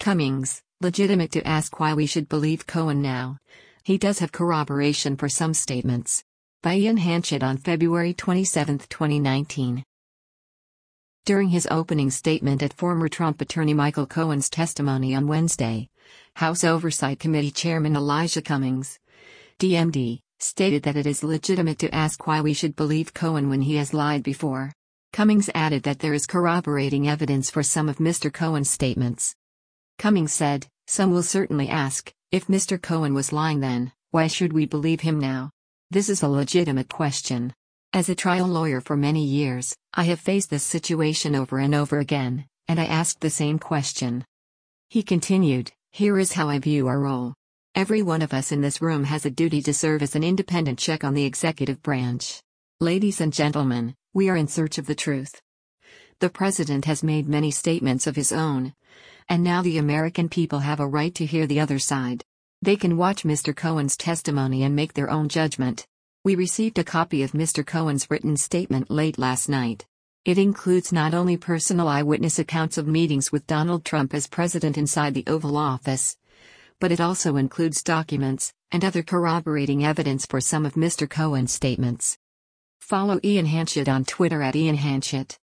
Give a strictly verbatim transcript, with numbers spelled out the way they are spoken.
Cummings, legitimate to ask why we should believe Cohen now. He does have corroboration for some statements. By Ian Hanchett on February twenty-seventh, twenty nineteen. During his opening statement at former Trump attorney Michael Cohen's testimony on Wednesday, House Oversight Committee Chairman Elijah Cummings, D M D, stated that it is legitimate to ask why we should believe Cohen when he has lied before. Cummings added that there is corroborating evidence for some of Mister Cohen's statements. Cummings said, "Some will certainly ask, if Mister Cohen was lying then, why should we believe him now? This is a legitimate question. As a trial lawyer for many years, I have faced this situation over and over again, and I asked the same question." He continued, "Here is how I view our role. Every one of us in this room has a duty to serve as an independent check on the executive branch. Ladies and gentlemen, we are in search of the truth. The president has made many statements of his own, and now the American people have a right to hear the other side. They can watch Mister Cohen's testimony and make their own judgment. We received a copy of Mister Cohen's written statement late last night. It includes not only personal eyewitness accounts of meetings with Donald Trump as president inside the Oval Office, but it also includes documents and other corroborating evidence for some of Mister Cohen's statements." Follow Ian Hanchett on Twitter at Ian Hanchett.